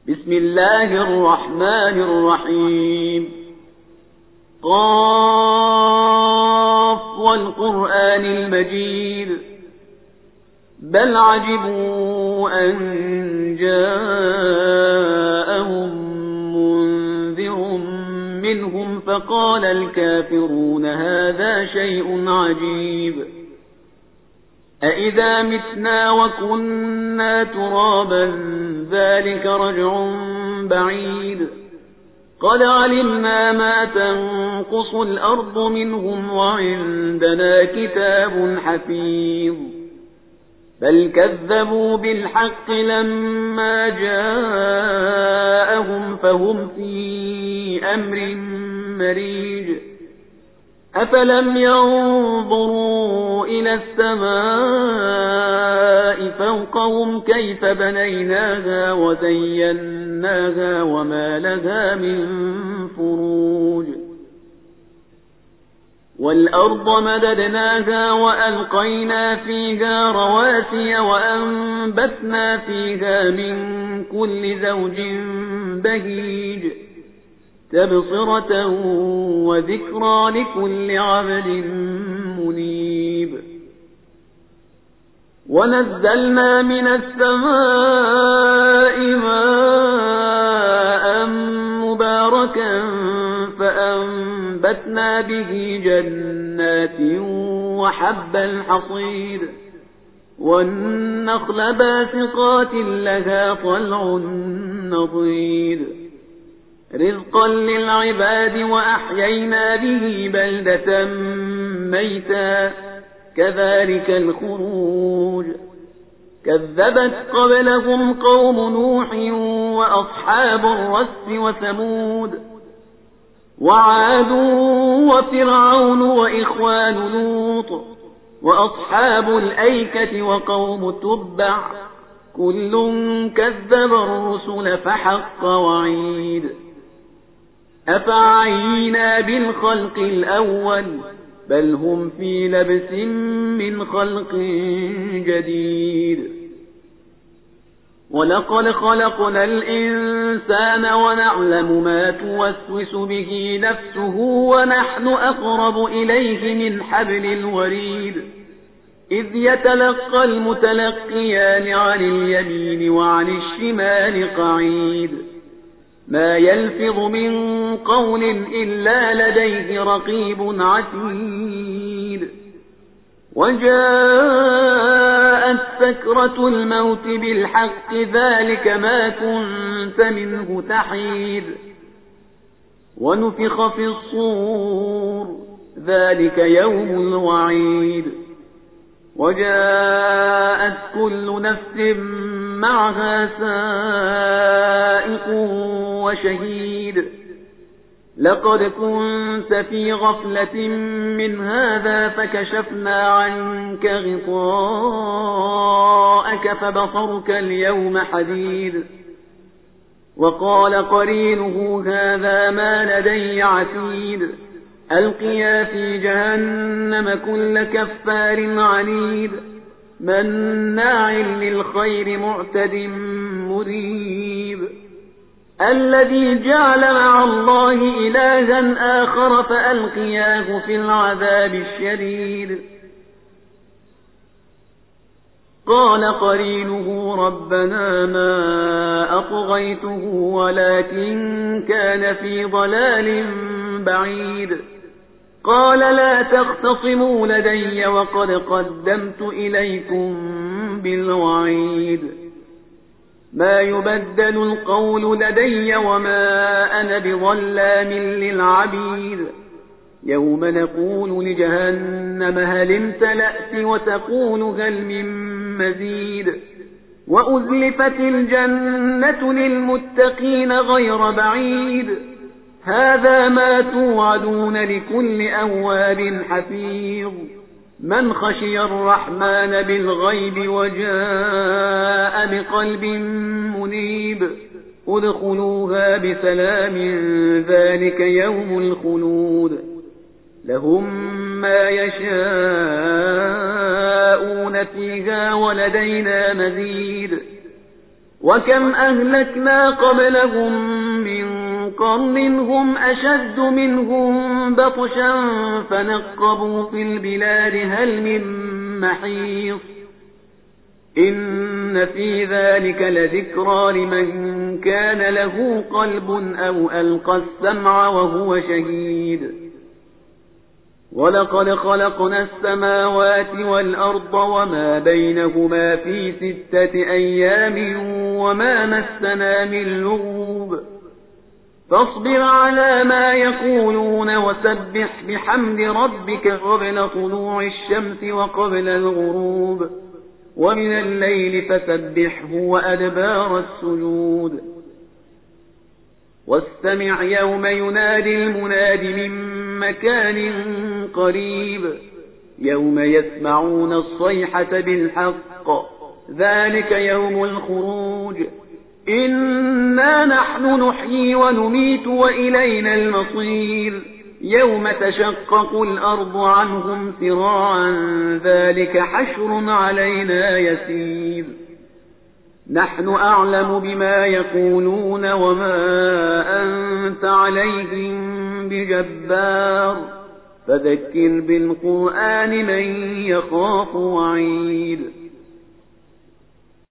بسم الله الرحمن الرحيم قاف والقرآن المجيد بل عجبوا أن جاءهم منذر منهم فقال الكافرون هذا شيء عجيب أإذا متنا وكنا ترابا ذلك رجع بعيد قد علمنا ما تنقص الأرض منهم وعندنا كتاب حفيظ بل كذبوا بالحق لما جاءهم فهم في أمر مريج أفلم ينظروا إلى السماء فوقهم كيف بنيناها وزيناها وما لها من فروج والأرض مددناها وألقينا فيها رواسي وأنبتنا فيها من كل زوج بهيج تبصرة وذكرى لكل عبد منيب ونزلنا من السماء ماء مباركا فأنبتنا به جنات وحب الحصيد والنخل باسقات لها طلع نضيد رزقا للعباد وأحيينا به بلدة ميتا كذلك الخروج كذبت قبلهم قوم نوح وأصحاب الرس وثمود وعاد وفرعون وإخوان لوط وأصحاب الأيكة وقوم تبع كل كذب الرسل فحق وعيد أفعينا بالخلق الأول بل هم في لبس من خلق جديد ولقد خلقنا الإنسان ونعلم ما توسوس به نفسه ونحن أقرب إليه من حبل الوريد إذ يتلقى المتلقيان عن اليمين وعن الشمال قعيد ما يلفظ من قول إلا لديه رقيب عتيد وجاءت سكرة الموت بالحق ذلك ما كنت منه تحيد ونفخ في الصور ذلك يوم الوعيد وجاءت كل نفس معها سائق وشهيد لقد كنت في غفلة من هذا فكشفنا عنك غطاءك فبصرك اليوم حديد وقال قرينه هذا ما لدي عتيد ألقيا في جهنم كل كفار عنيد مناع للخير معتد مريب الذي جعل مع الله إلها آخر فألقياه في العذاب الشديد قال قرينه ربنا ما أطغيته ولكن كان في ضلال بعيد قال لا تختصموا لدي وقد قدمت إليكم بالوعيد ما يبدل القول لدي وما أنا بظلام للعبيد يوم نقول لجهنم هل امتلأت وتقول هل من مزيد وأزلفت الجنة للمتقين غير بعيد هذا ما توعدون لكل أواب حفيظ من خشي الرحمن بالغيب وجاء بقلب منيب ادخلوها بسلام ذلك يوم الخلود لهم ما يشاءون فيها ولدينا مزيد وكم أهلكنا قبلهم من قرن هم أشد منهم بطشا فنقبوا في البلاد هل من محيص إن في ذلك لذكرى لمن كان له قلب أو ألقى السمع وهو شهيد ولقد خلقنا السماوات والأرض وما بينهما في 6 أيام وما مسنا من لغوب فاصبر على ما يقولون وسبح بحمد ربك قبل طلوع الشمس وقبل الغروب ومن الليل فسبحه وأدبار السجود واستمع يوم ينادي المناد من مكان قريب يوم يسمعون الصيحة بالحق ذلك يوم الخروج إنا نحن نحيي ونميت وإلينا المصير يوم تشقق الأرض عنهم سراعا ذلك حشر علينا يسير نحن أعلم بما يقولون وما أنت عليهم بجبار فذكر بالقرآن من يخاف وعيد